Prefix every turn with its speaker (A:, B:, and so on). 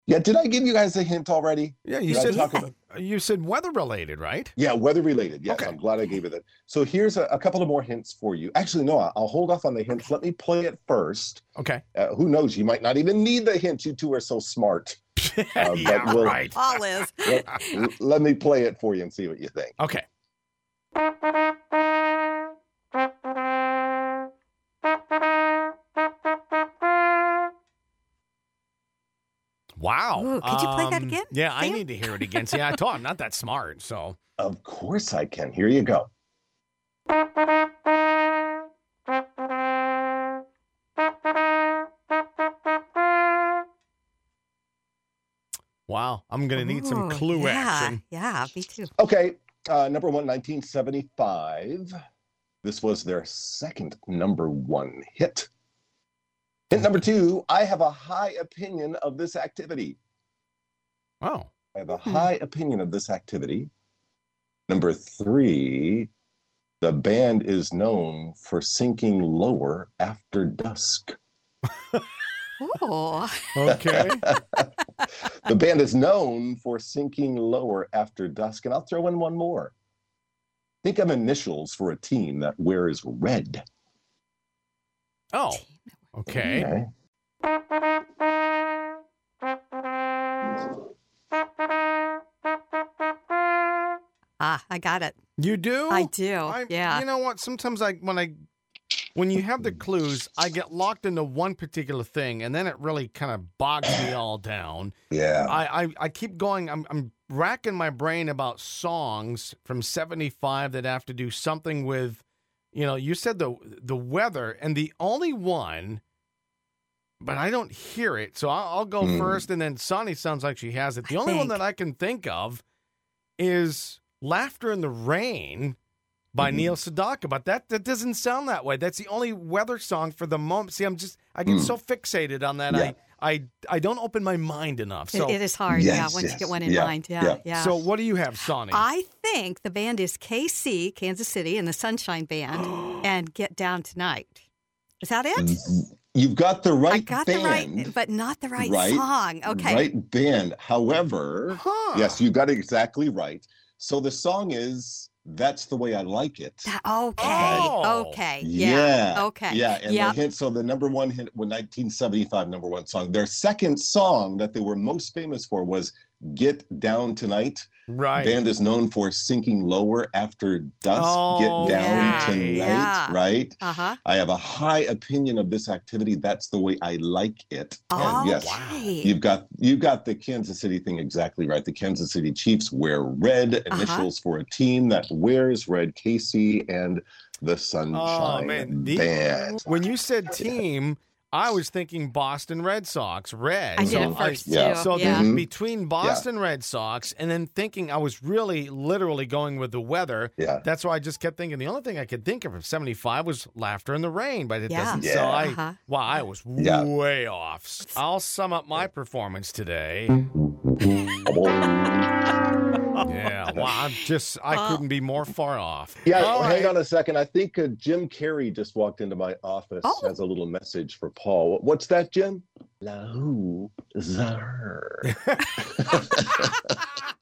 A: Yeah, did I give you guys a hint already?
B: Yeah, you
A: Did I
B: said
A: talk about?
B: you said weather related, right?
A: Yeah, weather related. Yes,
B: Okay.
A: I'm glad I gave it that. So here's a couple of more hints for you. Actually, no, I'll hold off on the hints.
C: Okay.
A: Let me play it first.
B: Okay.
A: Who knows? You might not even need the hint. You two are so smart.
B: Yeah,
A: but
B: right.
C: Paul is.
A: let me play it for you and see what you think.
B: Okay. Wow.
C: Ooh, could you play that again,
B: Yeah, I
C: Sam?
B: need to hear it again. See, I told I'm not that smart, so.
A: Of course I can. Here you go.
B: Wow, I'm going to need some
C: Ooh,
B: clue
C: yeah,
B: action.
C: Yeah, me too.
A: Okay, number one, 1975. This was their second number one hit. Hint number two, I have a high opinion of this activity.
B: Oh.
A: I have a high opinion of this activity. Number three, the band is known for sinking lower after dusk.
C: Oh,
B: Okay.
A: The band is known for sinking lower after dusk. And I'll throw in one more. Think of initials for a team that wears red.
B: Oh. Okay.
C: I got it.
B: You do?
C: I do. Yeah.
B: You know what? Sometimes when you have the clues, I get locked into one particular thing, and then it really kind of bogs me all down.
A: Yeah.
B: I keep going. I'm racking my brain about songs from '75 that have to do something with, you said the weather, and the only one, but I don't hear it. So I'll go first, and then Sonny sounds like she has it. The only one that I can think of is "Laughter in the Rain" by Neil Sedaka, but that doesn't sound that way. That's the only weather song for the moment. See, I get so fixated on that.
A: Yeah.
B: I don't open my mind enough. So
C: it is hard,
A: Yes,
C: once
A: yes.
C: you get one in
A: Yeah,
C: mind.
A: yeah.
C: Yeah.
B: So what do you have, Sonny?
C: I think the band is KC, Kansas City, and the Sunshine Band, and Get Down Tonight. Is that it?
A: You've got the right
C: I got
A: band.
C: the right, but not the right,
A: Right?
C: song. Okay.
A: Right band. However, yes, you got it exactly right. So the song is "That's the Way I Like It."
C: Okay.
B: Oh.
C: Okay.
A: Yeah.
C: Okay.
A: Yeah. And the hint, so the number one hit, 1975 number one song. Their second song that they were most famous for was "Get Down Tonight."
B: Right.
A: Band is known for sinking lower after dusk.
B: Oh,
A: Get down
C: yeah,
A: tonight.
C: yeah.
A: Right.
C: Uh-huh.
A: I have a high opinion of this activity. That's the way I like it.
C: Oh,
A: And yes, you've got the Kansas City thing exactly right. The Kansas City Chiefs wear red, initials for a team that wears red. KC and the Sunshine Band.
B: When you said team, I was thinking Boston Red Sox, red.
C: I did at first, too.
A: yeah.
B: So
C: Yeah.
B: then between Boston Red Sox and then thinking, I was really literally going with the weather.
A: Yeah.
B: That's why I just kept thinking. The only thing I could think of 75 was "Laughter in the Rain," but it doesn't.
A: Yeah.
B: So
C: Uh-huh.
B: I was way off. I'll sum up my performance today. Yeah, well, I couldn't be more far off.
A: Yeah,
B: All
A: hang
B: right.
A: on a second. I think Jim Carrey just walked into my office as a little message for Paul. What's that, Jim? La who, the her.